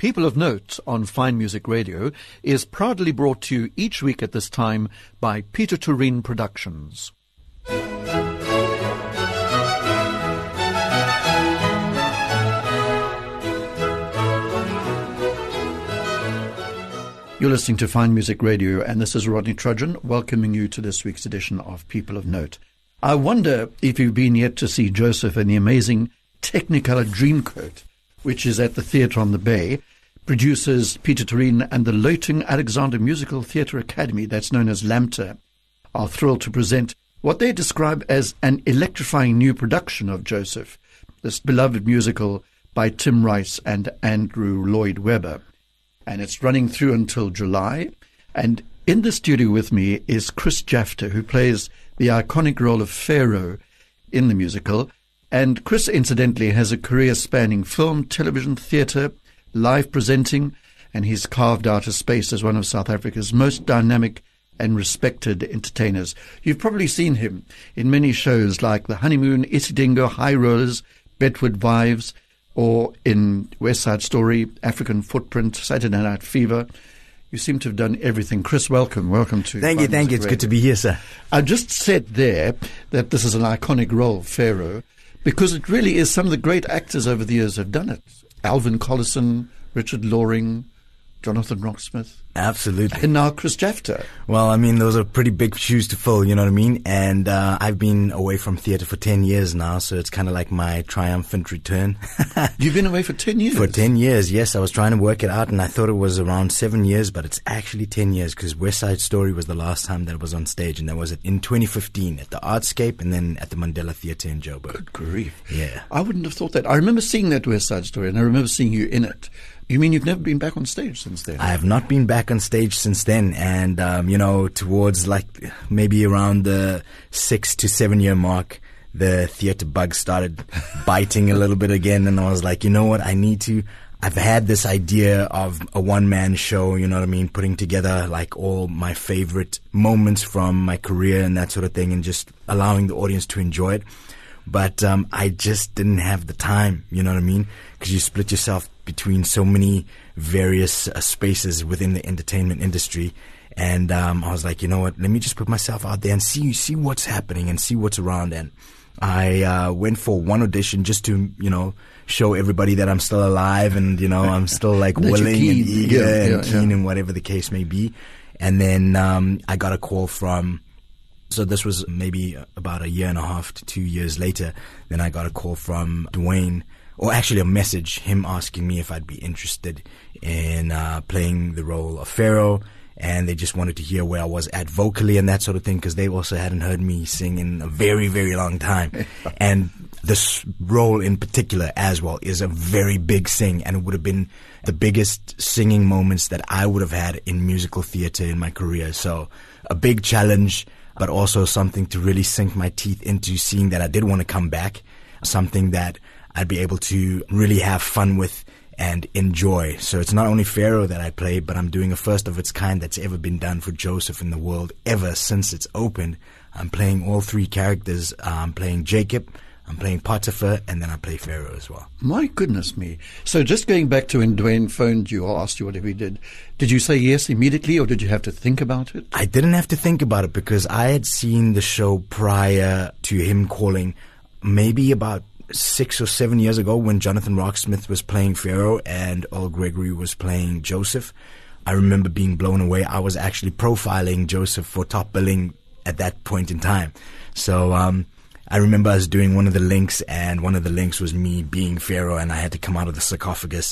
People of Note on Fine Music Radio is proudly brought to you each week at this time by Peter Turin Productions. You're listening to Fine Music Radio, and this is Rodney Trudgeon welcoming you to this week's edition of People of Note. I wonder if you've been yet to see Joseph in the amazing Technicolor Dreamcoat, which is at the Theatre on the Bay. Producers Peter Turin and the Leuting Alexander Musical Theatre Academy, that's known as LAMTA, are thrilled to present what they describe as an electrifying new production of Joseph, this beloved musical by Tim Rice and Andrew Lloyd Webber. And it's running through until July. And in the studio with me is Chris Jafter, who plays the iconic role of Pharaoh in the musical. And Chris, incidentally, has a career spanning film, television, theatre, live presenting, and he's carved out a space as one of South Africa's most dynamic and respected entertainers. You've probably seen him in many shows like The Honeymoon, Isidingo, High Rollers, Bedford Wives, or in West Side Story, African Footprint, Saturday Night Fever. You seem to have done everything. Chris, welcome. Welcome to Thank you. It's good to be here, sir. I just said there that this is an iconic role, Pharaoh, because it really is. Some of the great actors over the years have done it. Alvin Collison, Richard Loring, Jonathan Rocksmith. Absolutely. And now Chris Jafter. Well, I mean, those are pretty big shoes to fill, you know what I mean? And I've been away from theatre for 10 years now, so it's kind of like my triumphant return. You've been away for 10 years? For 10 years, yes. I was trying to work it out, and I thought it was around 7 years, but it's actually 10 years, because West Side Story was the last time that it was on stage, and that was in 2015 at the Artscape and then at the Mandela Theatre in Joburg. Good grief. Yeah. I wouldn't have thought that. I remember seeing that West Side Story, and I remember seeing you in it. You mean you've never been back on stage since then? I have not been back on stage since then. And, towards like maybe around the 6 to 7 year mark, the theatre bug started biting a little bit again. And I was like, you know what? I've had this idea of a one-man show, you know what I mean? Putting together like all my favorite moments from my career and that sort of thing, and just allowing the audience to enjoy it. But I just didn't have the time, you know what I mean? Because you split yourself between so many various spaces within the entertainment industry. And I was like, you know what, let me just put myself out there and see what's happening and see what's around. And I went for one audition just to, show everybody that I'm still alive and, I'm still like willing and eager and keen and whatever the case may be. And then I got a call from... So this was maybe about 1.5 to 2 years later. Then I got a call from Dwayne, or actually a message, him asking me if I'd be interested in playing the role of Pharaoh. And they just wanted to hear where I was at vocally and that sort of thing, because they also hadn't heard me sing in a very, very long time. And this role in particular as well is a very big sing, and it would have been the biggest singing moments that I would have had in musical theatre in my career. So a big challenge, but also something to really sink my teeth into, seeing that I did want to come back, something that I'd be able to really have fun with and enjoy. So it's not only Pharaoh that I play, but I'm doing a first of its kind that's ever been done for Joseph in the world ever since it's opened. I'm playing all three characters. I'm playing Jacob, I'm playing Potiphar, and then I play Pharaoh as well. My goodness me. So just going back to when Dwayne phoned you or asked you whatever he did you say yes immediately, or did you have to think about it? I didn't have to think about it, because I had seen the show prior to him calling, maybe about 6 or 7 years ago, when Jonathan Rocksmith was playing Pharaoh and Earl Gregory was playing Joseph. I remember being blown away. I was actually profiling Joseph for top billing at that point in time. So I remember us doing one of the links, and one of the links was me being Pharaoh, and I had to come out of the sarcophagus,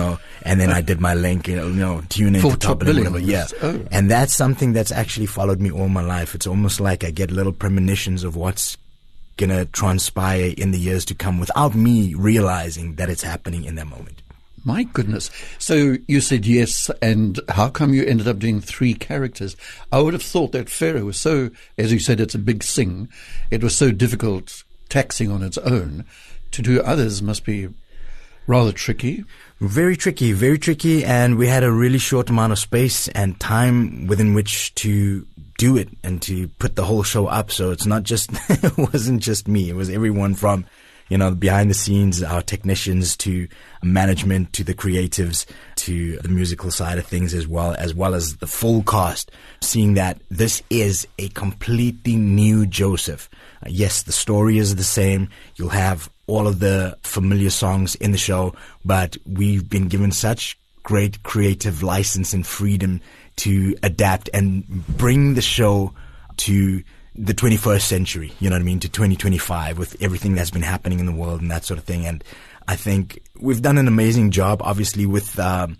and then I did my link, tune in for top billing, whatever. Yeah. Oh. And that's something that's actually followed me all my life. It's almost like I get little premonitions of what's going to transpire in the years to come without me realizing that it's happening in that moment. My goodness. So you said yes, and how come you ended up doing 3 characters? I would have thought that Pharaoh was so, as you said, it's a big sing. It was so difficult, taxing on its own. To do others must be rather tricky. Very tricky, and we had a really short amount of space and time within which to do it and to put the whole show up. So it's not just, it wasn't just me. It was everyone from behind the scenes, our technicians, to management, to the creatives, to the musical side of things, as well as the full cast, seeing that this is a completely new Joseph. Yes, the story is the same. You'll have all of the familiar songs in the show, but we've been given such great creative license and freedom to adapt and bring the show to the 21st century, to 2025, with everything that's been happening in the world and that sort of thing. And I think we've done an amazing job, obviously, with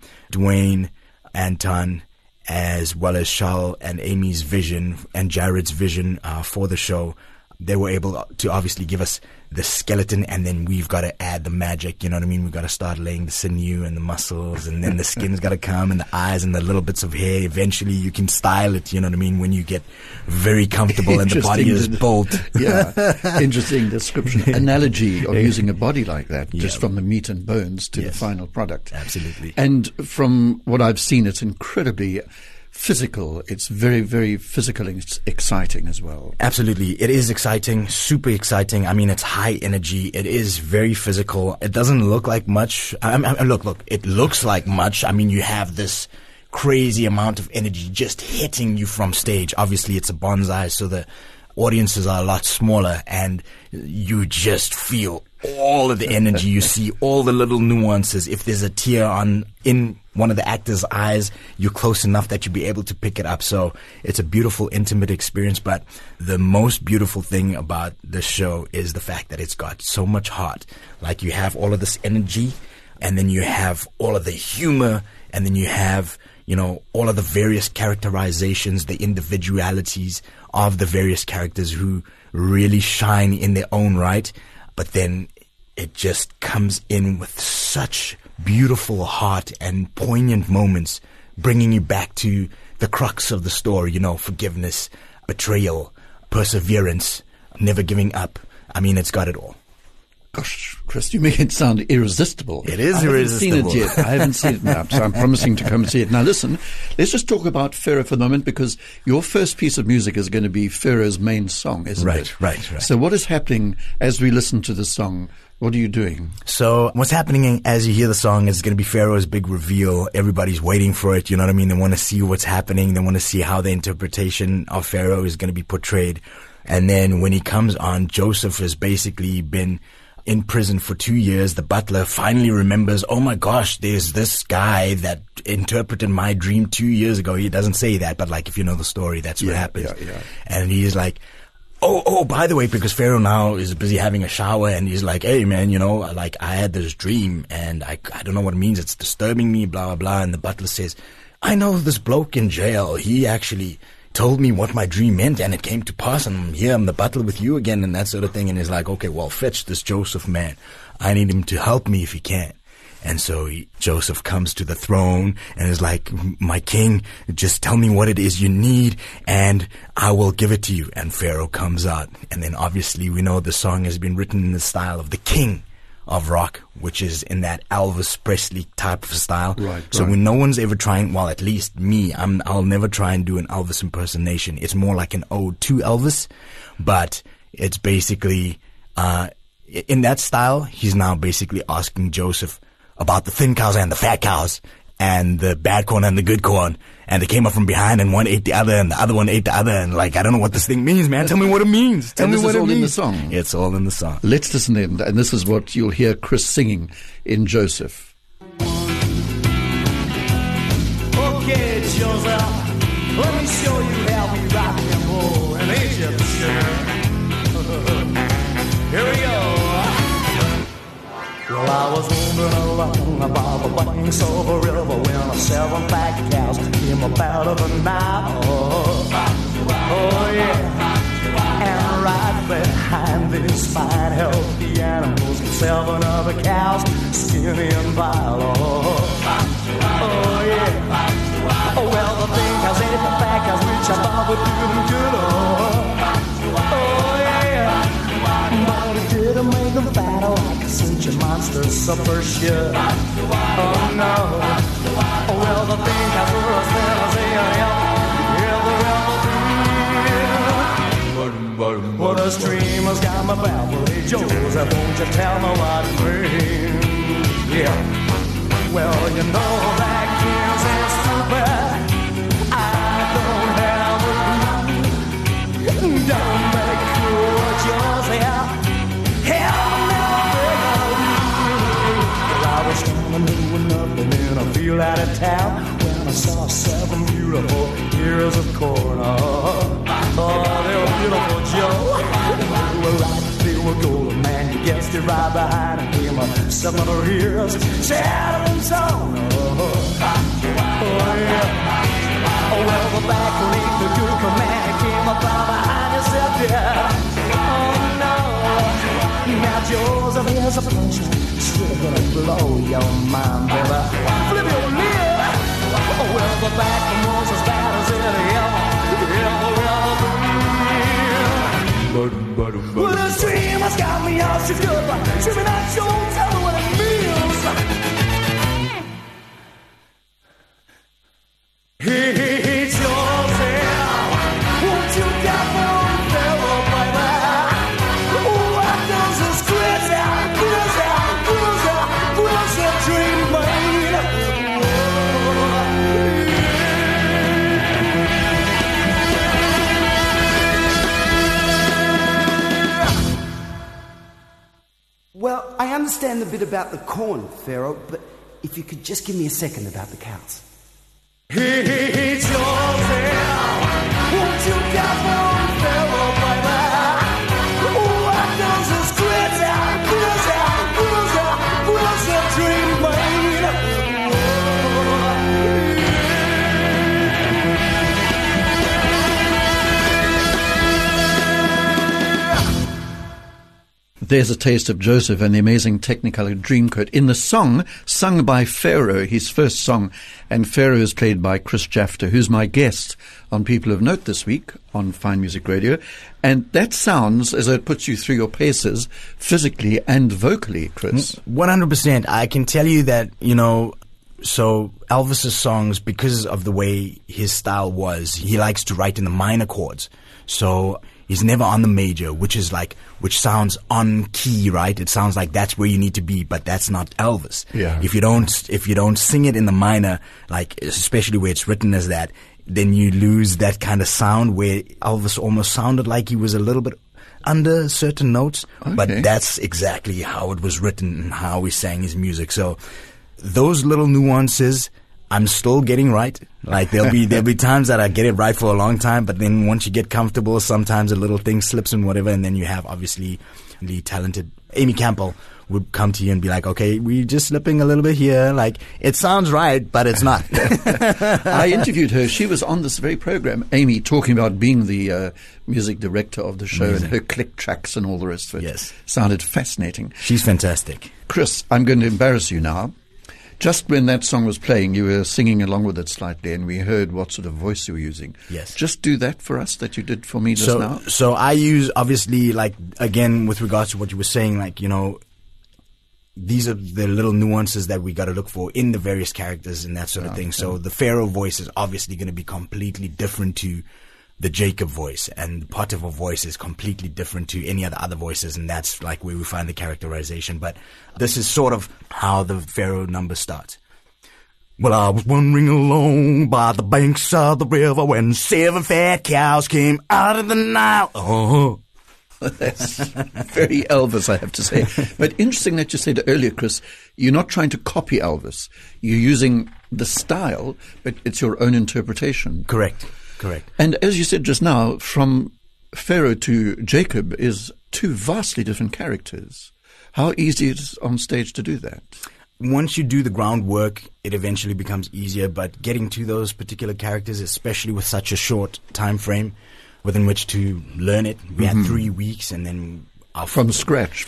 Dwayne, Anton, as well as Charles and Amy's vision and Jared's vision for the show. They were able to obviously give us the skeleton, and then we've got to add the magic, We've got to start laying the sinew and the muscles, and then the skin's got to come, and the eyes and the little bits of hair. Eventually you can style it, when you get very comfortable and the body is built. Yeah, interesting description. Analogy of using a body like that, just from the meat and bones to the final product. Absolutely. And from what I've seen, it's incredibly physical. It's very, very physical and it's exciting as well. Absolutely. It is exciting, super exciting. I mean, it's high energy. It is very physical. It doesn't look like much. Look, it looks like much. I mean, you have this crazy amount of energy just hitting you from stage. Obviously, it's a bonsai, so the audiences are a lot smaller, and you just feel all of the energy. You see all the little nuances. If there's a tear in one of the actors' eyes, you're close enough that you'll be able to pick it up. So it's a beautiful, intimate experience. But the most beautiful thing about this show is the fact that it's got so much heart. Like, you have all of this energy, and then you have all of the humor, and then you have, all of the various characterizations, the individualities of the various characters who really shine in their own right. But then it just comes in with such beautiful heart and poignant moments, bringing you back to the crux of the story, forgiveness, betrayal, perseverance, never giving up. I mean, it's got it all. Gosh, Chris, you make it sound irresistible. It is irresistible. I haven't seen it yet. I haven't seen it now, so I'm promising to come and see it. Now listen, let's just talk about Pharaoh for the moment, because your first piece of music is going to be Pharaoh's main song, isn't it? Right. So what is happening as we listen to the song? What are you doing? So what's happening as you hear the song is going to be Pharaoh's big reveal. Everybody's waiting for it, They want to see what's happening. They want to see how the interpretation of Pharaoh is going to be portrayed. And then when he comes on, Joseph has basically been in prison for 2 years. The butler finally remembers, oh my gosh, there's this guy that interpreted my dream 2 years ago. He doesn't say that, but if you know the story, that's what happens. Yeah. And he's like, oh, by the way, because Pharaoh now is busy having a shower, and he's like, hey man, I had this dream, and I don't know what it means. It's disturbing me, blah, blah, blah. And the butler says, I know this bloke in jail. He actually told me what my dream meant, and it came to pass, and here I'm the butler with you again, and that sort of thing. And he's like, okay, well, fetch this Joseph man. I need him to help me if he can. And so Joseph comes to the throne and is like, my king, just tell me what it is you need and I will give it to you. And Pharaoh comes out. And then obviously we know the song has been written in the style of the king of rock, which is in that Elvis Presley type of style. Right. So when no one's ever trying, well, at least me, I'll never try and do an Elvis impersonation. It's more like an ode to Elvis, but it's basically, in that style, he's now basically asking Joseph about the thin cows and the fat cows and the bad corn and the good corn. And they came up from behind and one ate the other and the other one ate the other. And I don't know what this thing means, man. Tell me what it means. Tell me what it means. In the song. It's all in the song. Let's listen in. And this is what you'll hear Chris singing in Joseph. Okay, Joseph, let me show you how we rock and roll in Egypt, sugar. Here we go. Well, I was moving along above the banks of a river when a 7-pack cows came up out of the Nile. Oh, yeah. And right behind these fine, healthy animals, 7 other cows, skinny and vile. Oh, yeah. Oh, well, the big cows ate the fat cows, which I thought would do them good. Oh, yeah. But it didn't make them fatter like a cinching monster supper should. Oh, no. Oh, well, the big cows were as thin as they are. Yeah, the rebel did. But Well, the streamer's got my Beverly Joseph, won't you tell me what it means? Yeah. Well, you know that kids is stupid. I don't have a clue. Don't make cool what yours here. Hell, never well, I was standing doing nothing in a field out of town when I saw 7 beautiful ears of corn. Oh, they were beautiful, Joe. They were right, they were golden, man. You guessed it, right behind them came 7 other ears, shattering song. Oh, yeah. Oh, well, the back leg, the good command came up out behind yourself, yeah. Oh, no. Now, Joseph, here's a punchline. Still gonna blow your mind, baby. Flip your lid. Oh, well, the back was as bad as it ever been. Well, the stream has got me out, she's good, but she's not sure, tell me what it means. Hey, Joseph, won't you get more fellow, baby? What does this crazy dream mean? Well, I understand the bit about the corn, Pharaoh, but if you could just give me a second about the cows. Hey, Joseph, won't you get more fellow, baby? What does this crazy dream mean? There's a taste of Joseph and the amazing Technicolor Dreamcoat in the song sung by Pharaoh, his first song. And Pharaoh is played by Chris Jafter, who's my guest on People of Note this week on Fine Music Radio. And that sounds as though it puts you through your paces physically and vocally, Chris. 100%. I can tell you that, so Elvis's songs, because of the way his style was, he likes to write in the minor chords. So he's never on the major, which sounds on key, right? It sounds like that's where you need to be, but that's not Elvis. Yeah. If you don't sing it in the minor, like especially where it's written as that, then you lose that kind of sound where Elvis almost sounded like he was a little bit under certain notes. Okay. But that's exactly how it was written and how he sang his music. So those little nuances, I'm still getting right. Like there'll be times that I get it right for a long time, but then once you get comfortable, sometimes a little thing slips and whatever, and then you have obviously the talented Amy Campbell would come to you and be like, okay, we're just slipping a little bit here. Like it sounds right, but it's not. I interviewed her. She was on this very program, Amy, talking about being the music director of the show. Amazing. And her click tracks and all the rest of it. Yes. Sounded fascinating. She's fantastic. Chris, I'm going to embarrass you now. Just when that song was playing, you were singing along with it slightly, and we heard what sort of voice you were using. Yes. Just do that for us that you did for me just now. So I use, obviously, like, again, with regards to what you were saying, like, these are the little nuances that we got to look for in the various characters and that sort of thing. So the Pharaoh voice is obviously going to be completely different to the Jacob voice, and the Potiphar voice is completely different to any other voices, and that's like where we find the characterization. But this is sort of how the Pharaoh number starts. Well, I was wandering along by the banks of the river when 7 fat cows came out of the Nile. Oh. That's very Elvis, I have to say. But interesting that you said earlier, Chris, you're not trying to copy Elvis. You're using the style, but it's your own interpretation. Correct. And as you said just now, from Pharaoh to Jacob is 2 vastly different characters. How easy is it on stage to do that? Once you do the groundwork, it eventually becomes easier, but getting to those particular characters, especially with such a short time frame within which to learn it, we had 3 weeks, and then From scratch.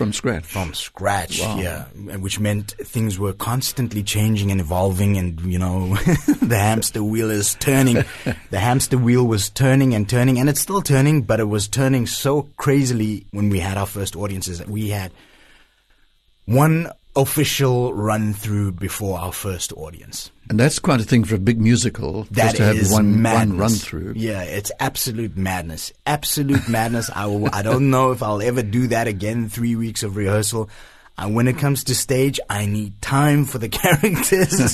Wow. Yeah. Which meant things were constantly changing and evolving, and, the hamster wheel is turning. The hamster wheel was turning and turning, and it's still turning, but it was turning so crazily when we had our first audiences. We had one official run through before our first audience. And that's quite a thing for a big musical, That just to have is one madness. run through. Yeah, it's absolute madness. Absolute madness. I don't know if I'll ever do that again. 3 weeks of rehearsal. When it comes to stage, I need time for the characters.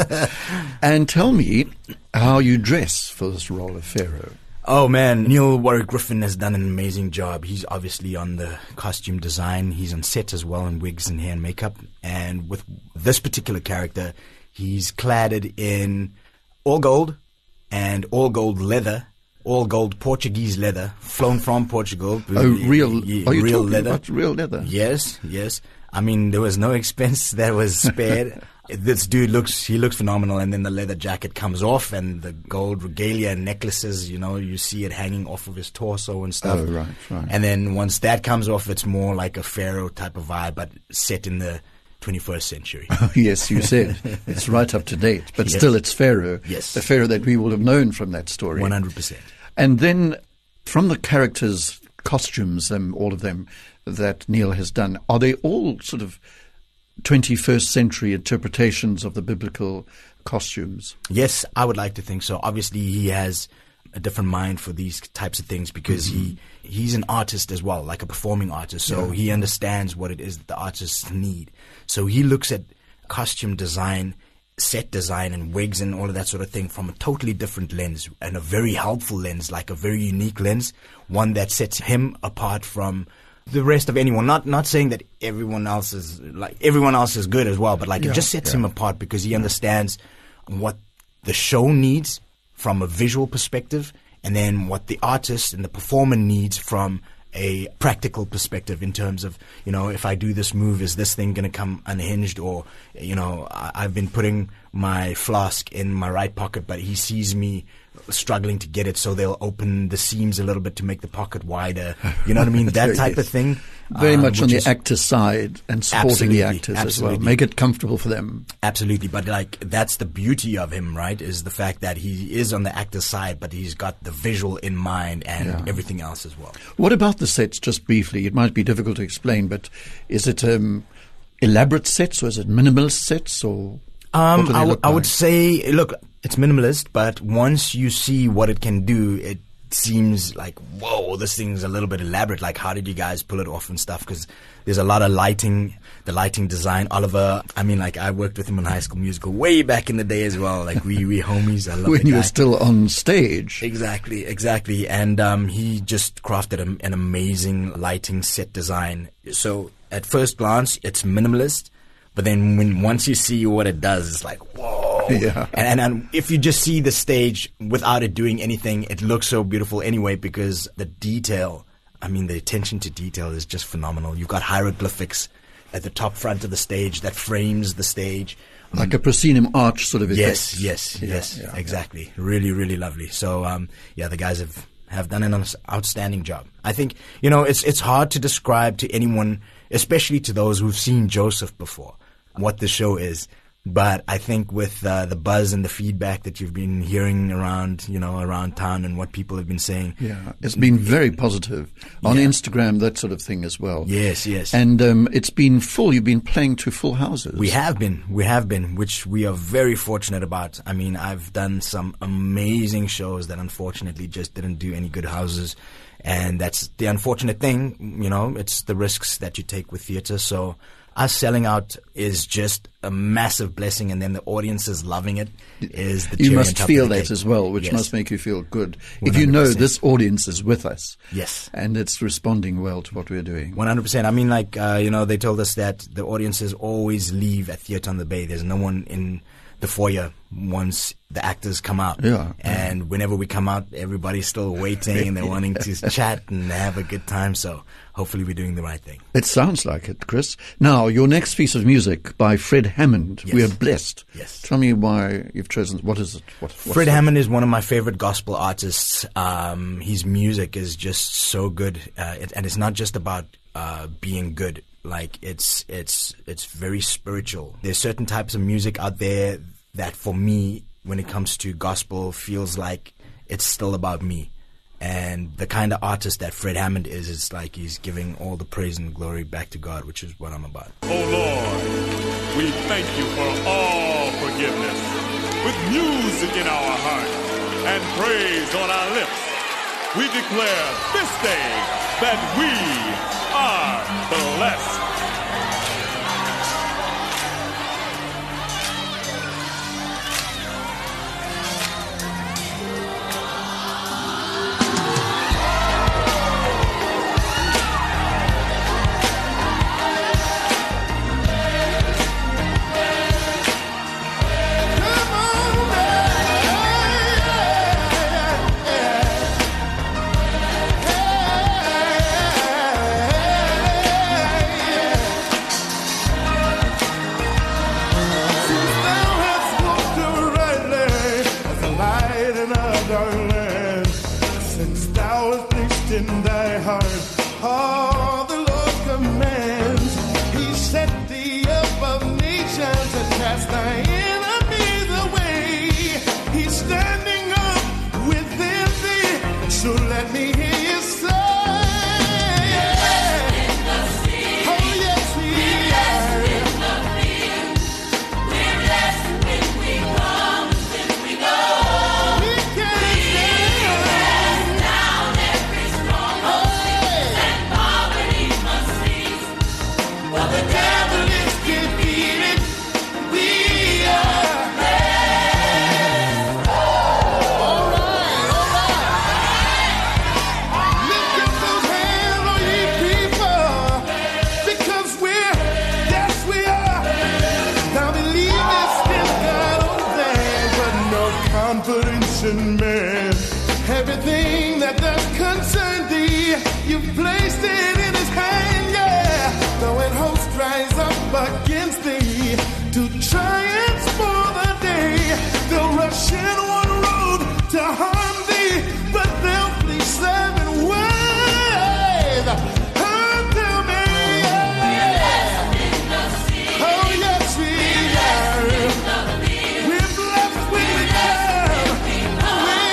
And tell me how you dress for this role of Pharaoh. Oh man, Neil Warwick Griffin has done an amazing job. He's obviously on the costume design. He's on set as well in wigs and hair and makeup. And with this particular character, he's cladded in all gold and all gold leather, all gold Portuguese leather, flown from Portugal. Oh, real? Yeah, Are you real talking leather. about real leather? Yes, yes. I mean, there was no expense that was spared. This dude looks phenomenal, and then the leather jacket comes off, and the gold regalia and necklaces, you see it hanging off of his torso and stuff. Oh, right, right. And then once that comes off, it's more like a pharaoh type of vibe, but set in the 21st century. Yes, you said. It's right up to date. But Yes. still, it's Pharaoh. Yes. The Pharaoh that we will have known from that story. 100%. And then from the characters' costumes, all of them, that Neil has done, are they all sort of 21st century interpretations of the biblical costumes? Yes, I would like to think so. Obviously, he has a different mind for these types of things because he's an artist as well, like a performing artist. So he understands what it is that the artists need. So he looks at costume design, set design, and wigs and all of that sort of thing from a totally different lens, and a very helpful lens, like a very unique lens, one that sets him apart from the rest of anyone. Not saying that everyone else is good as well, but like it just sets him apart because he understands what the show needs from a visual perspective, and then what the artist and the performer needs from a practical perspective in terms of, if I do this move, is this thing going to come unhinged? Or, I've been putting my flask in my right pocket, but he sees me struggling to get it, so they'll open the seams a little bit to make the pocket wider. You know what I mean? That type of thing. Very much on which the is- actor's side and supporting the actors as well. Absolutely. Make it comfortable for them. Absolutely, but like that's the beauty of him, right? Is the fact that he is on the actor's side, but he's got the visual in mind and everything else as well. What about the sets, just briefly? It might be difficult to explain, but is it elaborate sets or is it minimalist sets? Or what do they look I would like? say, look, it's minimalist, but once you see what it can do, it seems like, whoa, this thing's a little bit elaborate. Like, how did you guys pull it off and stuff? Because there's a lot of lighting, the lighting design. Oliver, I worked with him on High School Musical way back in the day as well. Like, we homies. I love when the you guy. were still on stage. Exactly. And he just crafted an amazing lighting set design. So at first glance, it's minimalist, but then once you see what it does, it's like, whoa. Yeah. And if you just see the stage without it doing anything, it looks so beautiful anyway because the detail, the attention to detail is just phenomenal. You've got hieroglyphics at the top front of the stage that frames the stage. Like a proscenium arch sort of effect. Yes, Yeah. exactly. Really, really lovely. So, the guys have done an outstanding job. I think, it's hard to describe to anyone, especially to those who've seen Joseph before, what the show is. But I think with the buzz and the feedback that you've been hearing around town and what people have been saying. Yeah, it's been very positive on Instagram, that sort of thing as well. Yes. And it's been full. You've been playing to full houses. We have been, which we are very fortunate about. I've done some amazing shows that unfortunately just didn't do any good houses. And that's the unfortunate thing, it's the risks that you take with theater. So us selling out is just a massive blessing, and then the audience is loving it. Is the You cherry must on top feel of the that cake. as well, which Yes. must make you feel good. If you know 100%. this audience is with us. Yes. And it's responding well to what we're doing. 100%. They told us that the audiences always leave at Theatre on the Bay. There's no one in the foyer once the actors come out. Yeah. And whenever we come out, everybody's still waiting and they're wanting to chat and have a good time. So hopefully we're doing the right thing. It sounds like it, Chris. Now, your next piece of music by Fred Hammond, Yes. We Are Blessed. Yes. Tell me why you've chosen. What is it? What's Fred it? Hammond is one of my favorite gospel artists. His music is just so good, and it's not just about being good. Like it's very spiritual. There's certain types of music out there that, for me, when it comes to gospel, feels like it's still about me. And the kind of artist that Fred Hammond is, it's like he's giving all the praise and glory back to God, which is what I'm about. Oh Lord, we thank you for all forgiveness. With music in our heart and praise on our lips, we declare this day that we are blessed. Everything that does concern thee, you've placed it in his hand, yeah. Though an host rise up against thee to try and spoil the day, they'll rush in one road to harm thee, but they'll flee seven ways. Until me, yeah. Oh yes, we are. We're blessed when we come.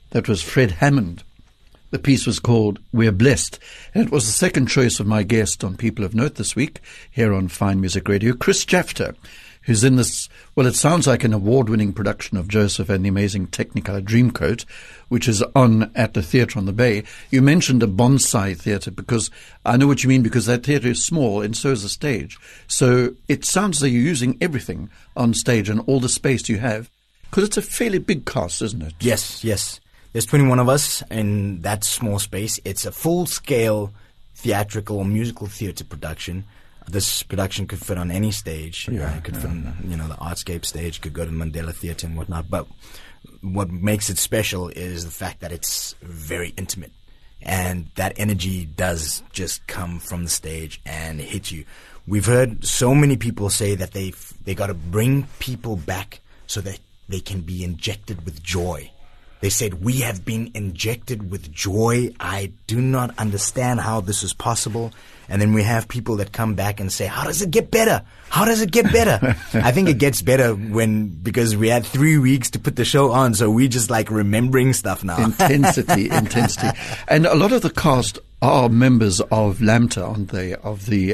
That was Fred Hammond. The piece was called We're Blessed, and it was the second choice of my guest on People of Note this week here on Fine Music Radio, Chris Jafter, who's in this, well, it sounds like an award-winning production of Joseph and the Amazing Technicolor Dreamcoat, which is on at the Theatre on the Bay. You mentioned a bonsai theatre because I know what you mean, because that theatre is small and so is the stage. So it sounds as though you're using everything on stage and all the space you have, because it's a fairly big cast, isn't it? Yes, yes. There's 21 of us in that small space. It's a full-scale theatrical or musical theatre production. This production could fit on any stage. It could fit on, the Artscape stage, could go to Mandela Theatre and whatnot. But what makes it special is the fact that it's very intimate. And that energy does just come from the stage and hit you. We've heard so many people say that they got to bring people back so that they can be injected with joy. They said, we have been injected with joy. I do not understand how this is possible. And then we have people that come back and say, how does it get better? How does it get better? I think it gets better because we had 3 weeks to put the show on. So we just like remembering stuff now. Intensity. And a lot of the cast are members of LAMTA, aren't they? Of the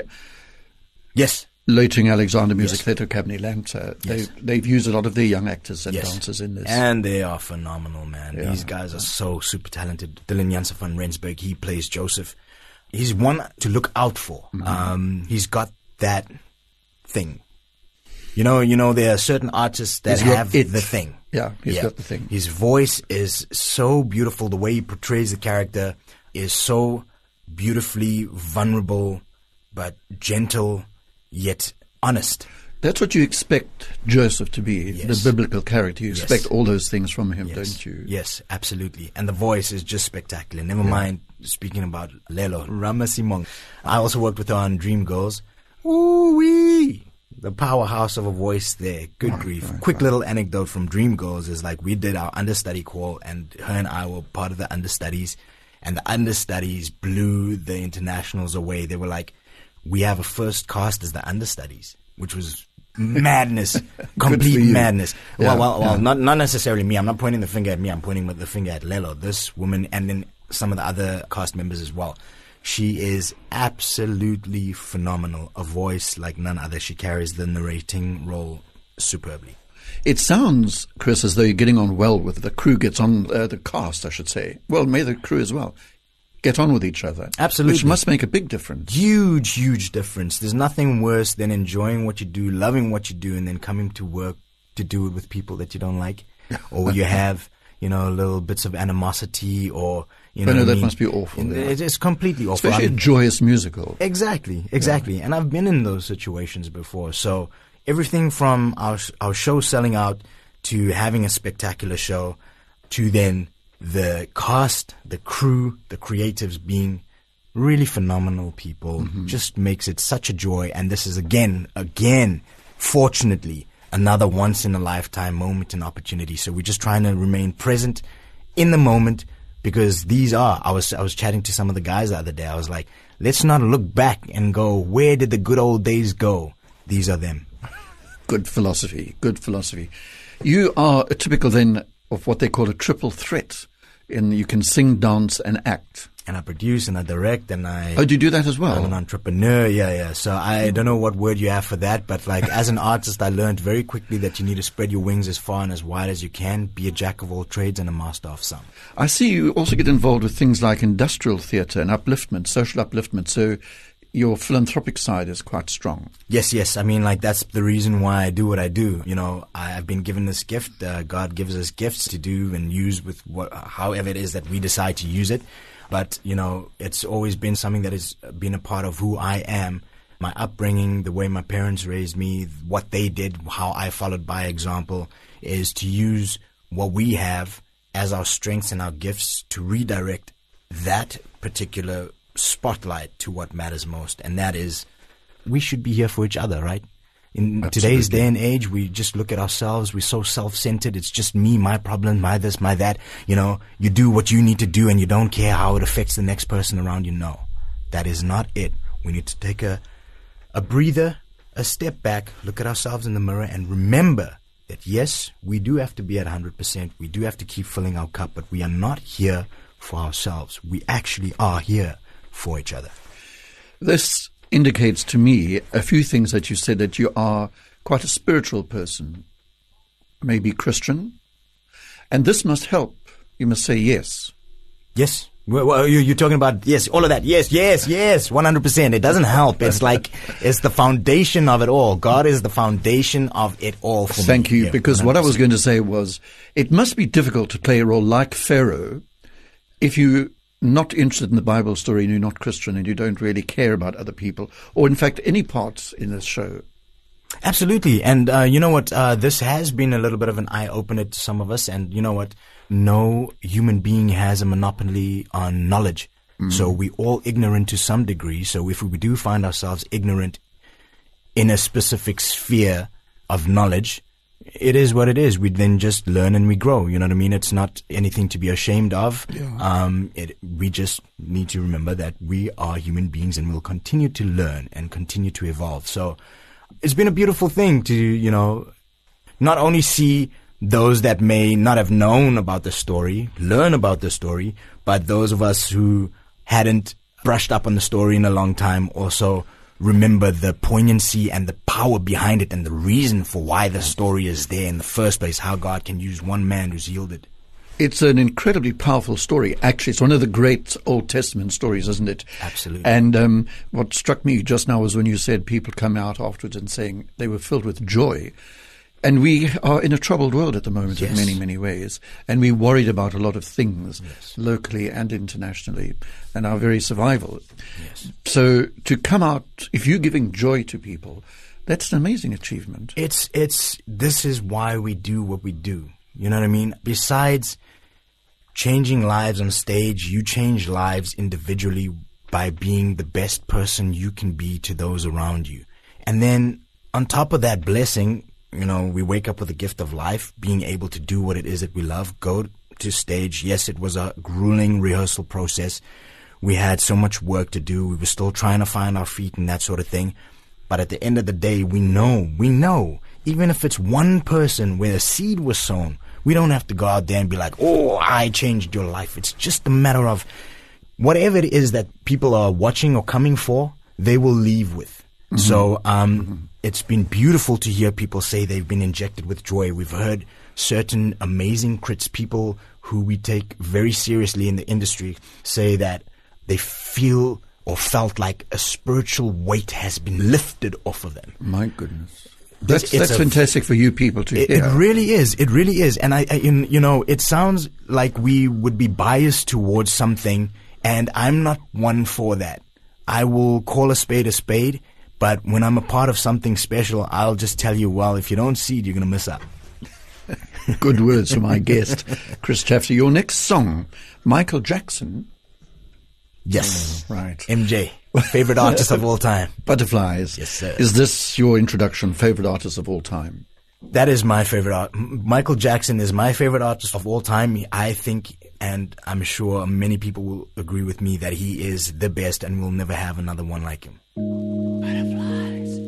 Yes. Leighton Alexander Music Theatre Academy, LAMTA. Yes. They've used a lot of their young actors and dancers in this. And they are phenomenal, man. Yeah. These guys are so super talented. Dylan Jansen van Rensburg, he plays Joseph. He's one to look out for. Mm-hmm. He's got that thing. You know, there are certain artists that have the thing. Yeah, he's got the thing. His voice is so beautiful. The way he portrays the character is so beautifully vulnerable, but gentle, yet honest. That's what you expect Joseph to be, the biblical character. You expect all those things from him, don't you? Yes, absolutely. And the voice is just spectacular. Never mind speaking about Lelo Ramasimong. I also worked with her on Dreamgirls. Ooh-wee! The powerhouse of a voice there. Good grief. Quick little anecdote from Dreamgirls is like we did our understudy call, and her and I were part of the understudies, and the understudies blew the internationals away. They were like, we have a first cast as the understudies, which was madness, complete madness. Yeah. Well, not necessarily me. I'm not pointing the finger at me. I'm pointing the finger at Lelo, this woman, and then some of the other cast members as well. She is absolutely phenomenal. A voice like none other. She carries the narrating role superbly. It sounds, Chris, as though you're getting on well with the crew. Gets on the cast, I should say. Well, may the crew as well get on with each other. Absolutely. Which must make a big difference. Huge difference. There's nothing worse than enjoying what you do, loving what you do, and then coming to work to do it with people that you don't like, or you have, little bits of animosity, or that must be awful. It's completely awful. Especially a joyous musical. Exactly. And I've been in those situations before. So everything from our show selling out to having a spectacular show to then the cast, the crew, the creatives being really phenomenal people just makes it such a joy. And this is again, fortunately, another once in a lifetime moment and opportunity. So we're just trying to remain present in the moment, because I was chatting to some of the guys the other day. I was like, let's not look back and go, where did the good old days go? These are them. Good philosophy. You are a typical then of what they call a triple threat. You can sing, dance, and act. And I produce and I direct and I... Oh, do you do that as well? I'm an entrepreneur, yeah. So I don't know what word you have for that, but like as an artist, I learned very quickly that you need to spread your wings as far and as wide as you can, be a jack of all trades and a master of some. I see you also get involved with things like industrial theatre and upliftment, social upliftment, so your philanthropic side is quite strong. Yes. I mean, like, that's the reason why I do what I do. I've been given this gift. God gives us gifts to do and use with however it is that we decide to use it. But, it's always been something that has been a part of who I am. My upbringing, the way my parents raised me, what they did, how I followed by example, is to use what we have as our strengths and our gifts to redirect that particular spotlight to what matters most. And that is, we should be here for each other, right? In today's day and age, we just look at ourselves. We're so self-centered. It's just me, my problem, my this, my that. You do what you need to do and you don't care how it affects the next person around you. No, that is not it. We need to take a breather, a step back, look at ourselves in the mirror and remember that yes, we do have to be at 100%. We do have to keep filling our cup, but we are not here for ourselves. We actually are here for each other. This indicates to me a few things that you said, that you are quite a spiritual person, maybe Christian, and this must help. You must say yes. Yes. Well, you're talking about, yes, all of that. Yes, 100%. It doesn't help. It's like, it's the foundation of it all. God is the foundation of it all for me. Thank you, Yeah, because 100%. what I was going to say was, it must be difficult to play a role like Pharaoh if you're not interested in the Bible story and you're not Christian and you don't really care about other people, or in fact any parts in this show. Absolutely. And you know what? This has been a little bit of an eye-opener to some of us. And you know what? No human being has a monopoly on knowledge. So we all ignorant to some degree. So if we do find ourselves ignorant in a specific sphere of knowledge, it is what it is. We then just learn and we grow. You know what I mean? It's not anything to be ashamed of. We just need to remember that we are human beings and we'll continue to learn and continue to evolve. So it's been a beautiful thing to, you know, not only see those that may not have known about the story, learn about the story, but those of us who hadn't brushed up on the story in a long time also remember the poignancy and the power behind it and the reason for why the story is there in the first place, how God can use one man who's healed it. It's an incredibly powerful story. Actually, it's one of the great Old Testament stories, isn't it? Absolutely. And what struck me just now was when you said people come out afterwards and saying they were filled with joy. And we are in a troubled world at the moment in many, many ways. And we're worried about a lot of things locally and internationally and our very survival. Yes. So to come out, if you're giving joy to people, that's an amazing achievement. This is why we do what we do. You know what I mean? Besides changing lives on stage, you change lives individually by being the best person you can be to those around you. And then on top of that blessing, you know, we wake up with the gift of life, being able to do what it is that we love, go to stage. Yes, it was a grueling rehearsal process. We had so much work to do. We were still trying to find our feet and that sort of thing. But at the end of the day, we know, even if it's one person where a seed was sown, we don't have to go out there and be like, oh, I changed your life. It's just a matter of whatever it is that people are watching or coming for, they will leave with. Mm-hmm. So it's been beautiful to hear people say they've been injected with joy. We've heard certain amazing crits, people who we take very seriously in the industry, say that they feel or felt like a spiritual weight has been lifted off of them. My goodness. That's fantastic for you people to hear. It really is. It really is. And you know, it sounds like we would be biased towards something, and I'm not one for that. I will call a spade, but when I'm a part of something special, I'll just tell you, well, if you don't see it, you're going to miss out. Good words from my guest, Chris Chafter. Your next song, Michael Jackson. Yes. Right. MJ, favorite artist of all time. Butterflies. Yes, sir. Is this your introduction, favorite artist of all time? That is my favorite Michael Jackson is my favorite artist of all time. I think, and I'm sure many people will agree with me, that he is the best and we'll never have another one like him. Butterflies.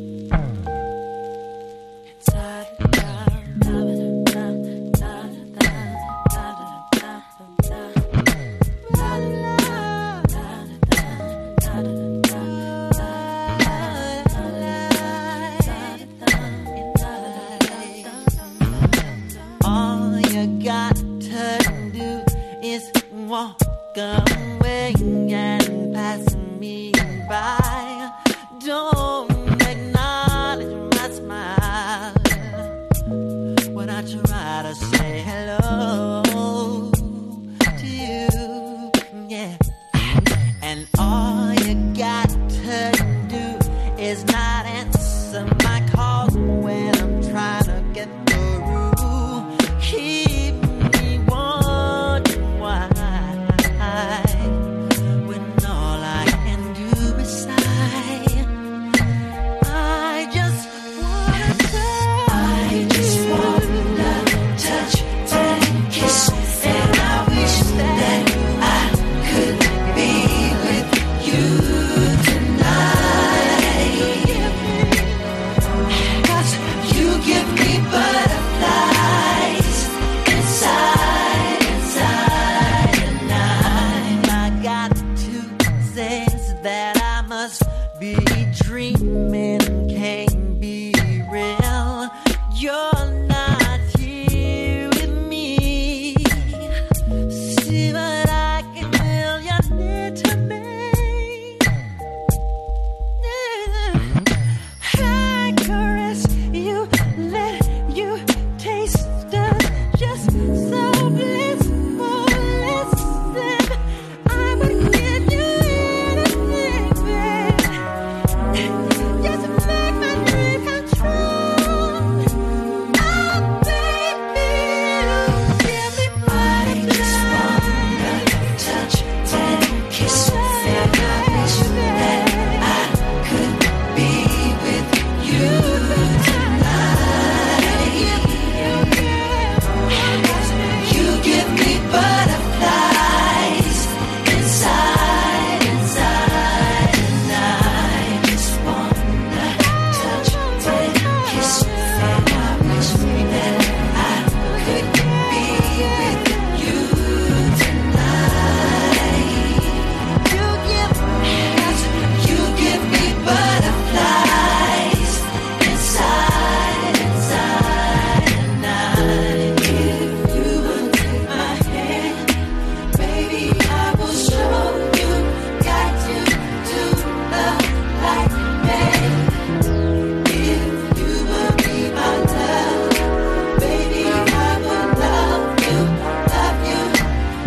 Walk away and pass me by. Don't acknowledge my smile when I try to say hello to you. Yeah, and all you got to do is not answer my calls when I'm trying to get through. Keep me wondering why. When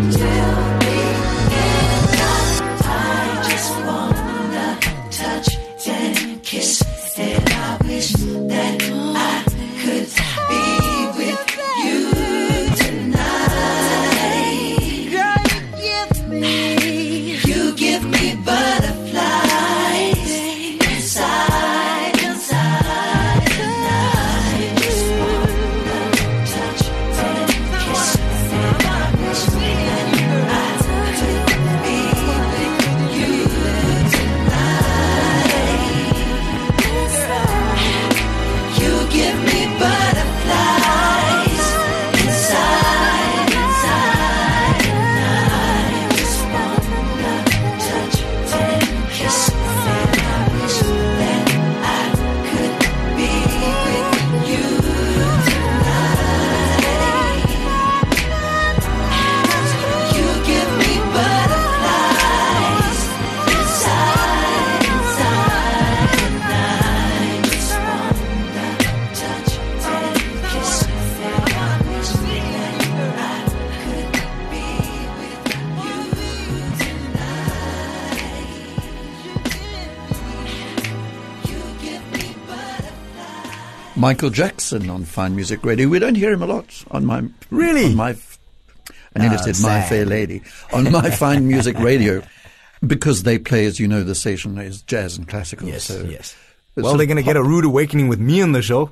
Michael Jackson on Fine Music Radio. We don't hear him a lot on my... Really? On my, I nearly said My Fair Lady. On my Fine Music Radio. Because they play, as you know, the station is jazz and classical. Yes, so yes. Well, they're going to get a rude awakening with me on the show.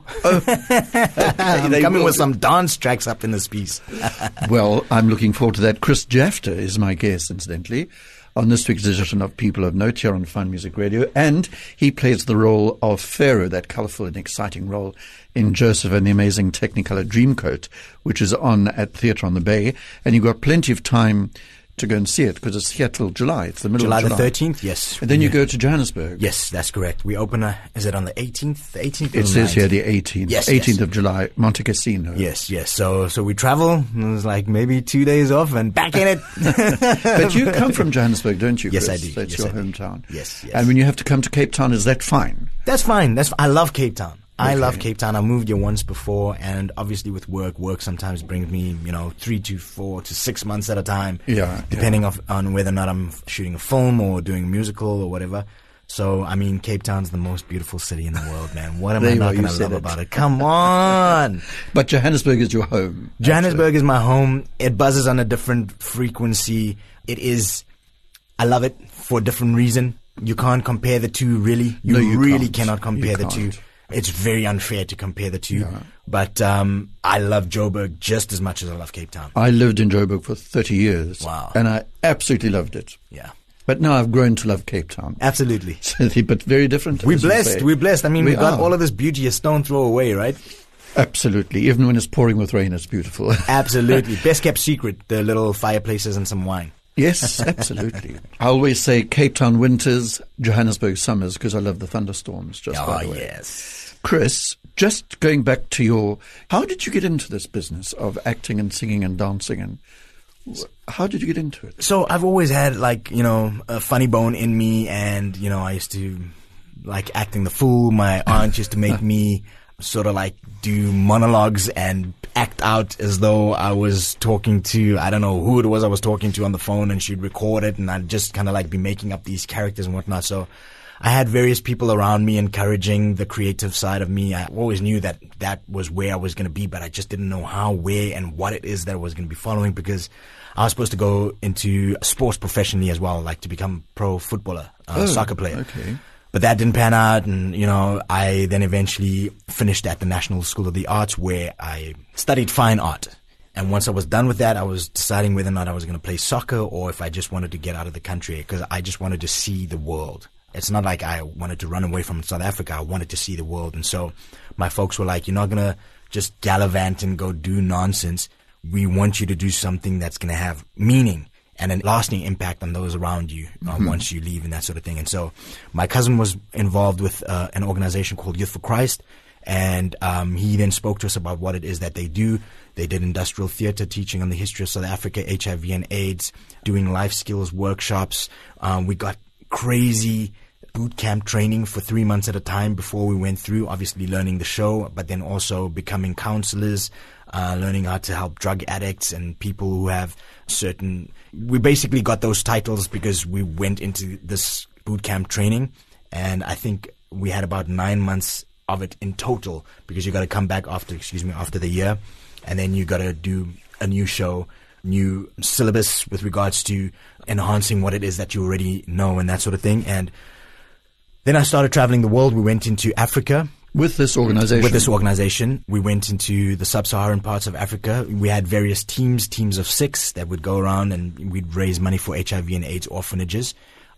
I'm coming with some dance tracks up in this piece. Well, I'm looking forward to that. Chris Jafter is my guest, incidentally, on this week's edition of People of Note here on Fine Music Radio. And he plays the role of Pharaoh, that colourful and exciting role in Joseph and the Amazing Technicolor Dreamcoat, which is on at Theatre on the Bay. And you've got plenty of time to go and see it because it's here till July. It's the middle of July. July the 13th, yes. And then you go to Johannesburg. Yes, that's correct. We open, is it on the 18th? The 18th It says here the 18th. Yes, 18th of July, Monte Cassino. Yes, yes. So we travel. It was like maybe 2 days off and back in it. But you come from Johannesburg, don't you, Chris? Yes, I do. That's yes, your hometown. Yes, yes. And when you have to come to Cape Town, is that fine? That's fine. I love Cape Town. I Okay. love Cape Town. I moved here once before, and obviously with work sometimes brings me, 3 to 4 to 6 months at a time. Yeah, Depending on whether or not I'm shooting a film or doing a musical or whatever. So, I mean, Cape Town's the most beautiful city in the world, man. What am I There you not are, you going to said love it. about it? Come on! But Johannesburg is your home. Johannesburg is my home. It buzzes on a different frequency. I love it for a different reason. You can't compare the two, really. No, you really can't. cannot compare You the two. can't. It's very unfair to compare the two. Yeah. But I love Joburg just as much as I love Cape Town. I lived in Joburg for 30 years. Wow. And I absolutely loved it. Yeah. But now I've grown to love Cape Town. Absolutely. But very different. We're as you blessed. say. We're blessed. I mean, We we've got are. all of this beauty a stone throw away, right? Absolutely. Even when it's pouring with rain, it's beautiful. Absolutely. Best kept secret, the little fireplaces and some wine. Yes, absolutely. I always say Cape Town winters, Johannesburg summers, because I love the thunderstorms, just by the way. Yes. Chris, just going back to how did you get into this business of acting and singing and dancing, and how did you get into it? So I've always had a funny bone in me, and I used to like acting the fool. My aunt used to make me sort of like do monologues and act out as though I was talking to, I don't know who it was I was talking to on the phone, and she'd record it, and I'd just kind of like be making up these characters and whatnot. So I had various people around me encouraging the creative side of me. I always knew that was where I was going to be, but I just didn't know how, where, and what it is that I was going to be following, because I was supposed to go into sports professionally as well, like to become pro footballer, soccer player. Okay. But that didn't pan out, and, I then eventually finished at the National School of the Arts, where I studied fine art. And once I was done with that, I was deciding whether or not I was going to play soccer or if I just wanted to get out of the country, because I just wanted to see the world. It's not like I wanted to run away from South Africa. I wanted to see the world. And so my folks were like, you're not going to just gallivant and go do nonsense. We want you to do something that's going to have meaning and a lasting impact on those around you once you leave and that sort of thing. And so my cousin was involved with an organization called Youth for Christ, and he then spoke to us about what it is that they do. They did industrial theater, teaching on the history of South Africa, HIV and AIDS, doing life skills workshops. We got crazy boot camp training for 3 months at a time before we went through, obviously learning the show, but then also becoming counselors, learning how to help drug addicts and people who have we basically got those titles because we went into this boot camp training, and I think we had about 9 months of it in total, because you got to come back after the year, and then you got to do a new show, new syllabus with regards to enhancing what it is that you already know and that sort of thing. And then I started traveling the world. We went into Africa. With this organization? We went into the sub-Saharan parts of Africa. We had various teams of 6 that would go around, and we'd raise money for HIV and AIDS orphanages.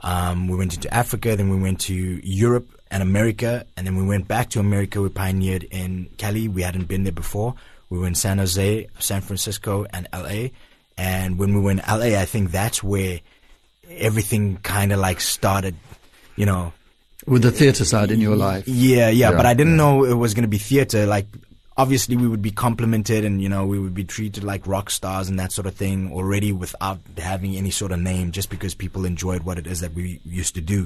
We went into Africa, then we went to Europe and America, and then we went back to America. We pioneered in Cali. We hadn't been there before. We were in San Jose, San Francisco, and LA. And when we were in LA, I think that's where everything kind of like started, you know. With the theater side in your life. Yeah, but I didn't know it was going to be theater. Like, obviously we would be complimented and, you know, we would be treated like rock stars and that sort of thing already without having any sort of name, just because people enjoyed what it is that we used to do.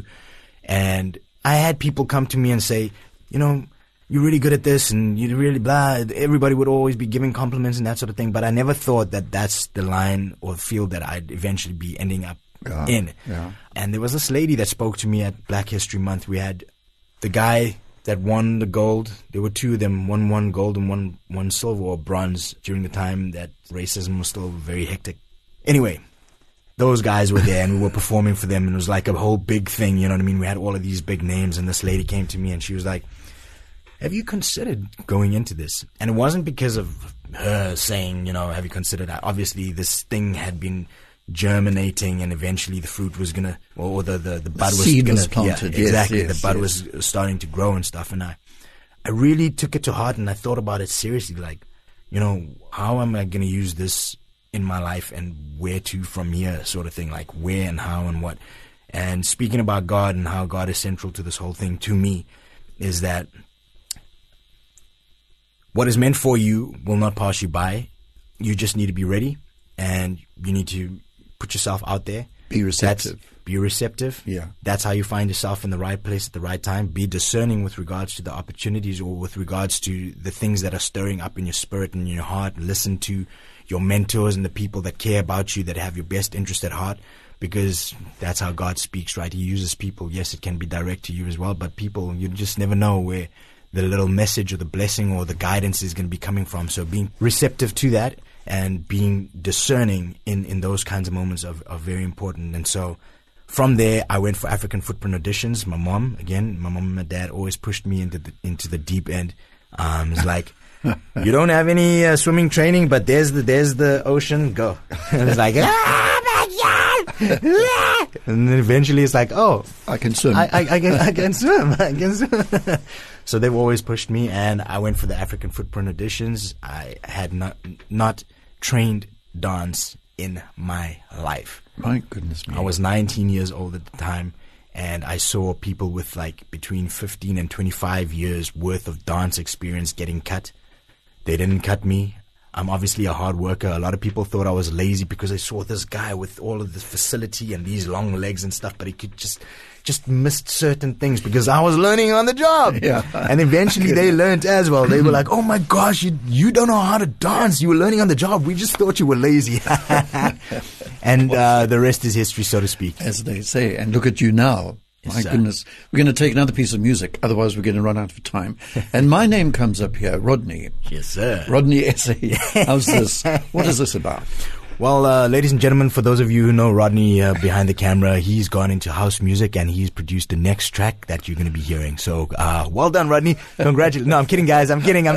And I had people come to me and say, you know, you're really good at this and you're really blah. Everybody would always be giving compliments and that sort of thing. But I never thought that that's the line or field that I'd eventually be ending up in. Yeah. And there was this lady that spoke to me at Black History Month. We had the guy that won the gold. There were 2 of them, one won gold and one won silver or bronze during the time that racism was still very hectic. Anyway, those guys were there and we were performing for them, and it was like a whole big thing, you know what I mean? We had all of these big names, and this lady came to me and she was like, have you considered going into this? And it wasn't because of her saying, you know, have you considered that? Obviously this thing had been germinating, and eventually the fruit was gonna, or the bud was seed gonna, was planted. Yeah, exactly. Yes, the bud was starting to grow and stuff. And I really took it to heart, and I thought about it seriously. Like, you know, how am I gonna use this in my life, and where to from here, sort of thing. Like, where and how and what. And speaking about God and how God is central to this whole thing, to me, is that what is meant for you will not pass you by. You just need to be ready, and you need to put yourself out there. Be receptive. Be receptive. Yeah. That's how you find yourself in the right place at the right time. Be discerning with regards to the opportunities, or with regards to the things that are stirring up in your spirit and in your heart. Listen to your mentors and the people that care about you, that have your best interest at heart, because that's how God speaks, right? He uses people. Yes, it can be direct to you as well, but people, you just never know where the little message or the blessing or the guidance is going to be coming from. So being receptive to that and being discerning in those kinds of moments are very important. And so from there, I went for African Footprint auditions. My mom and my dad always pushed me into the deep end. It's like, you don't have any swimming training, but there's the ocean. Go. And it's like, and then eventually it's like, oh, I can swim. I can swim. I can swim. So they've always pushed me, and I went for the African Footprint auditions. I had not trained dance in my life. My goodness me. I was 19 years old at the time, and I saw people with like between 15 and 25 years worth of dance experience getting cut. They didn't cut me. I'm obviously a hard worker. A lot of people thought I was lazy because I saw this guy with all of this facility and these long legs and stuff, but he could just missed certain things because I was learning on the job. Yeah. And eventually they learned as well. They were like, oh my gosh, you don't know how to dance. You were learning on the job. We just thought you were lazy. And the rest is history, so to speak. As they say. And look at you now. My goodness. We're going to take another piece of music. Otherwise, we're going to run out of time. And my name comes up here, Rodney. Yes, sir. Rodney S.A. How's this? What is this about? Well, ladies and gentlemen, for those of you who know Rodney behind the camera, he's gone into house music and he's produced the next track that you're going to be hearing. So, well done, Rodney. Congratulations. No, I'm kidding, guys. I'm kidding.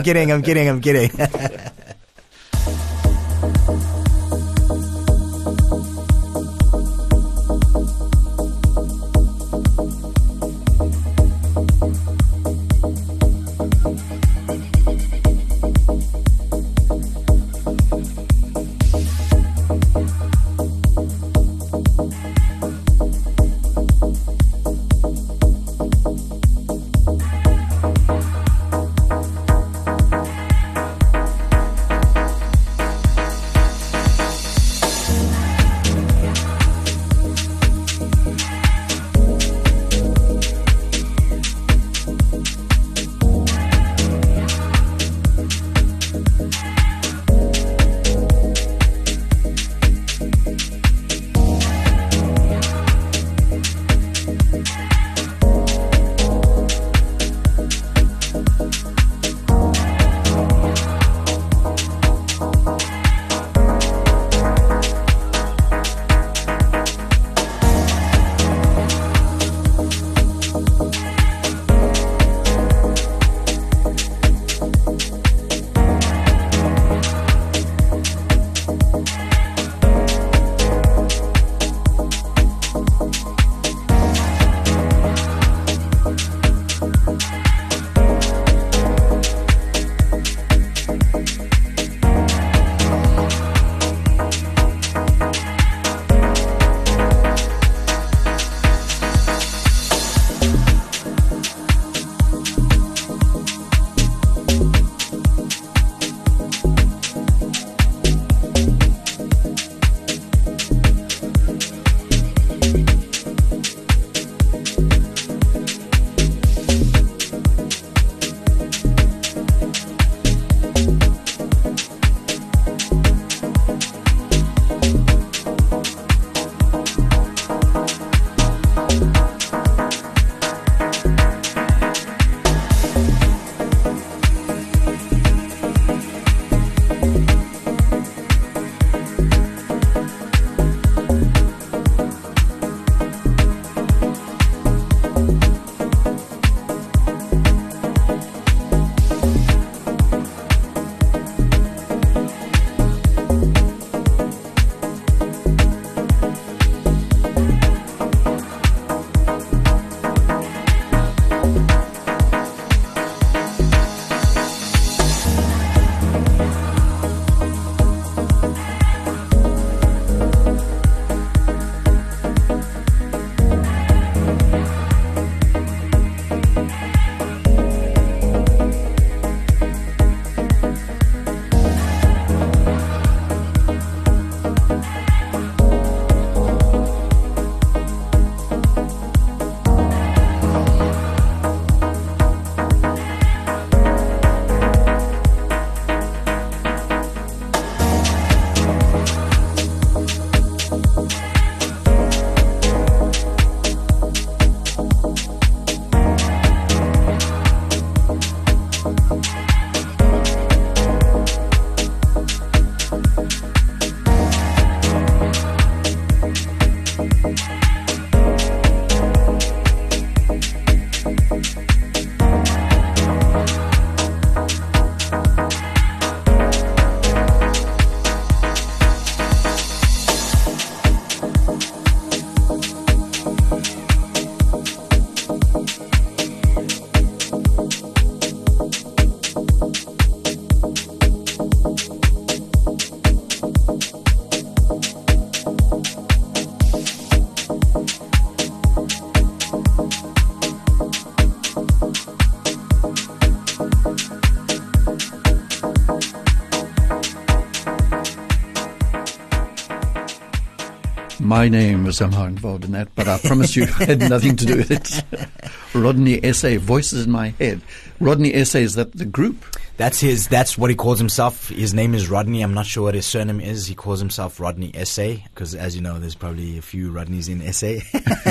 My name was somehow involved in that, but I promise you had nothing to do with it. Rodney Essay, Voices in My Head. Rodney Essay, is that the group? That's what he calls himself. His name is Rodney. I'm not sure what his surname is. He calls himself Rodney Essay because, as you know, there's probably a few Rodneys in Essay.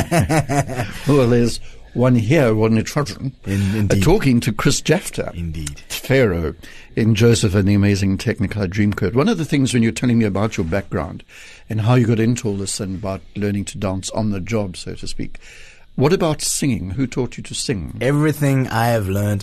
Well, there's one here, Rodney Trudgeon, Indeed. talking to Chris Jafter. Indeed. Pharaoh in Joseph and the Amazing Technicolor Dreamcoat. One of the things when you're telling me about your background and how you got into all this and about learning to dance on the job, so to speak, what about singing? Who taught you to sing? Everything I have learned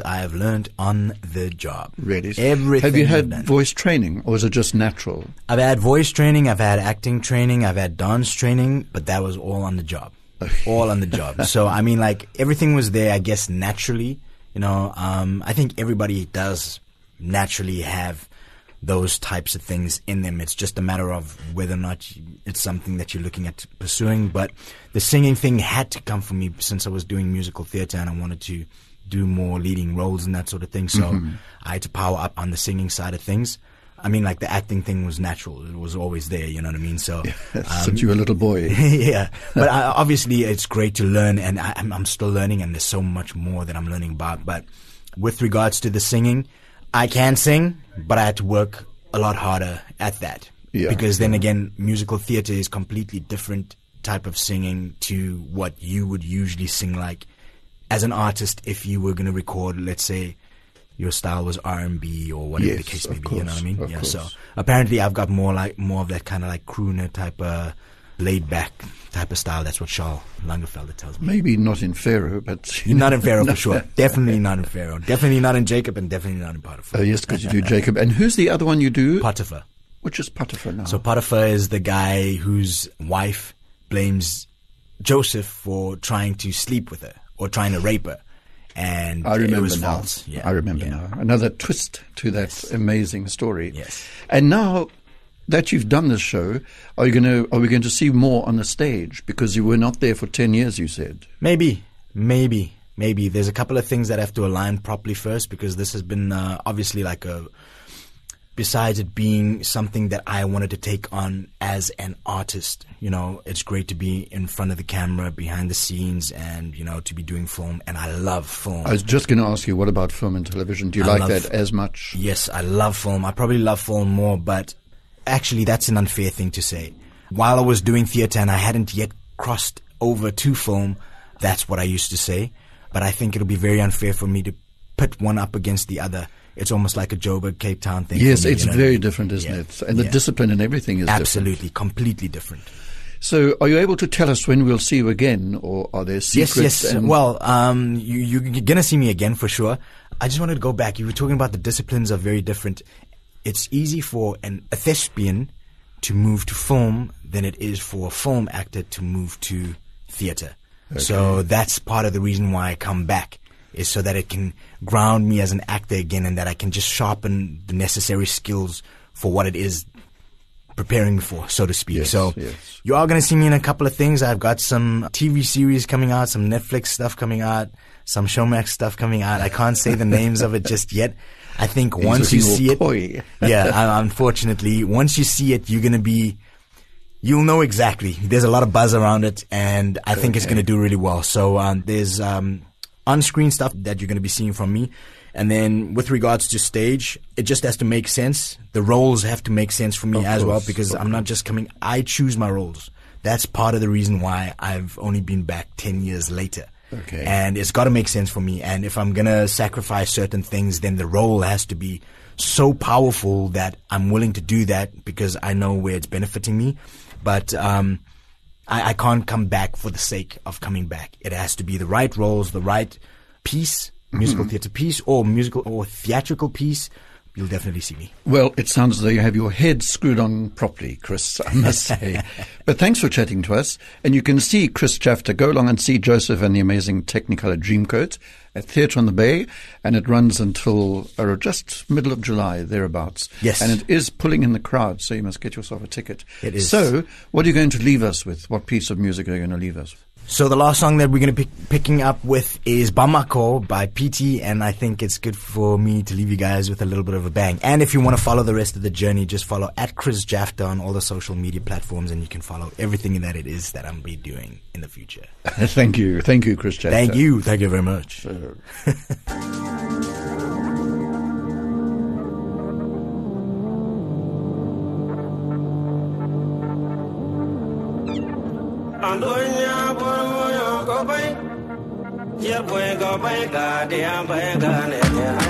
on the job. Really? Everything. Have you had I've done. voice training, or is it just natural? I've had voice training, I've had acting training, I've had dance training, but that was all on the job. All on the job. So, I mean, like, everything was there, I guess, naturally. You know, I think everybody does naturally have those types of things in them. It's just a matter of whether or not it's something that you're looking at pursuing. But the singing thing had to come from me since I was doing musical theater and I wanted to do more leading roles and that sort of thing. So I had to power up on the singing side of things. I mean, like, the acting thing was natural. It was always there, you know what I mean? So, Since you were a little boy. yeah. But obviously it's great to learn, and I'm still learning, and there's so much more that I'm learning about. But with regards to the singing, I can sing, but I had to work a lot harder at that. Yeah. Because then again, musical theater is completely different type of singing to what you would usually sing like as an artist if you were going to record, let's say, your style was R&B or whatever the case may be, you know what I mean? Yeah. So apparently I've got more of that kind of like crooner type of laid back type of style. That's what Charles Langefelder tells me. Maybe not in Pharaoh, but... Not in Pharaoh for sure. Definitely not in Pharaoh. Definitely not in Jacob, and definitely not in Potiphar. Oh, yes, because you do Jacob. And who's the other one you do? Potiphar. Which is Potiphar now? So Potiphar is the guy whose wife blames Joseph for trying to sleep with her or trying to rape her. And I remember it was now. false. Yeah. I remember now. Another twist to that amazing story. Yes. And now that you've done this show, are we going to see more on the stage? Because you were not there for 10 years, you said. Maybe. There's a couple of things that have to align properly first, because this has been obviously like besides it being something that I wanted to take on as an artist, you know, it's great to be in front of the camera, behind the scenes, and, you know, to be doing film. And I love film. I was just going to ask you, what about film and television? Do you like that as much? Yes, I love film. I probably love film more, but actually that's an unfair thing to say. While I was doing theater and I hadn't yet crossed over to film, that's what I used to say. But I think it'll be very unfair for me to put one up against the other. It's almost like a Joburg, Cape Town thing. Yes, me, it's very different, isn't it? And the discipline and everything is absolutely, completely different. So are you able to tell us when we'll see you again, or are there secrets? Yes. Well, you're going to see me again for sure. I just wanted to go back. You were talking about the disciplines are very different. It's easy for a thespian to move to film than it is for a film actor to move to theater. Okay. So that's part of the reason why I come back, is so that it can ground me as an actor again, and that I can just sharpen the necessary skills for what it is preparing for, so to speak. Yes, so you are going to see me in a couple of things. I've got some TV series coming out, some Netflix stuff coming out, some Showmax stuff coming out. I can't say the names of it just yet. I think once you see it, unfortunately, once you see it, you'll know exactly. There's a lot of buzz around it, and I think it's going to do really well. So there's on-screen stuff that you're going to be seeing from me. And then with regards to stage, it just has to make sense. The roles have to make sense for me well, because I'm not just coming. I choose my roles. That's part of the reason why I've only been back 10 years later. Okay. And it's got to make sense for me. And if I'm going to sacrifice certain things, then the role has to be so powerful that I'm willing to do that, because I know where it's benefiting me. But I can't come back for the sake of coming back. It has to be the right roles, the right piece, musical theater piece, or musical or theatrical piece. You'll definitely see me. Well, it sounds as though you have your head screwed on properly, Chris, I must say. But thanks for chatting to us. And you can see Chris Jafter. Go along and see Joseph and the Amazing Technicolor Dreamcoat at Theatre on the Bay. And it runs until just middle of July, thereabouts. Yes. And it is pulling in the crowd, so you must get yourself a ticket. It is. So what are you going to leave us with? What piece of music are you going to leave us with? So the last song that we're going to be picking up with is Bamako by PT, and I think it's good for me to leave you guys with a little bit of a bang. And if you want to follow the rest of the journey, just follow @ChrisJafta on all the social media platforms, and you can follow everything that it is that I'm be doing in the future. Thank you, Chris Jafta. Thank you very much. Andonya boyo go bay, ya boy go bay ga dia bay ga ne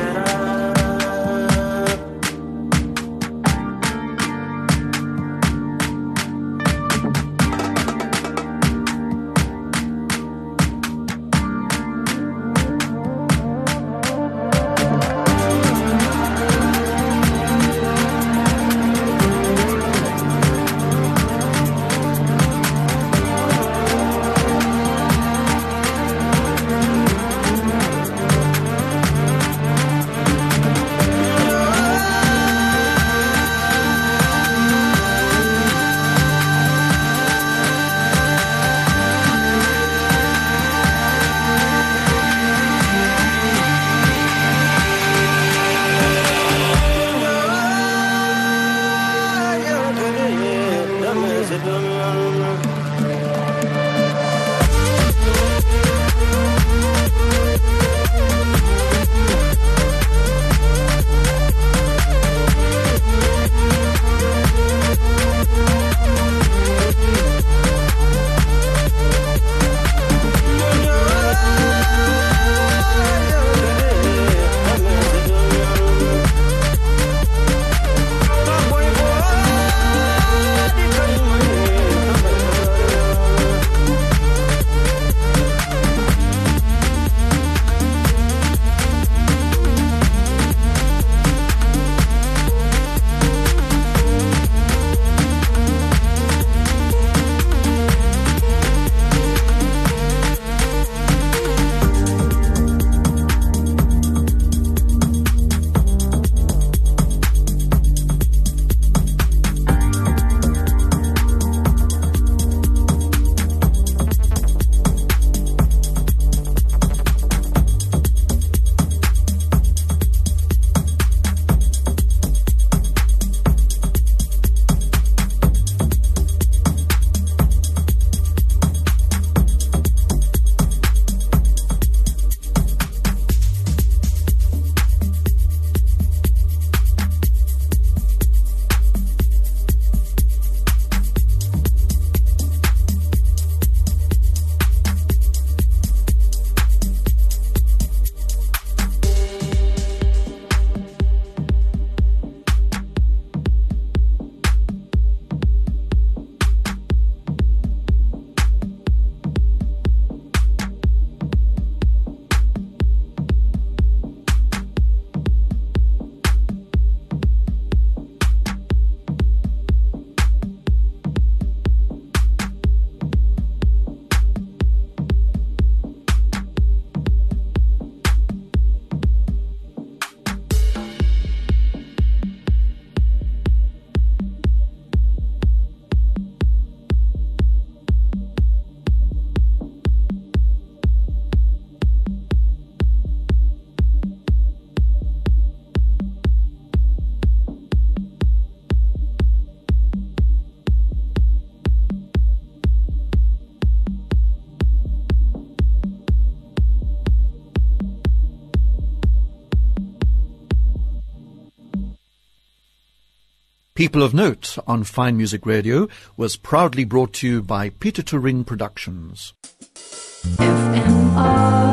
People of Note on Fine Music Radio was proudly brought to you by Peter Turing Productions. FMR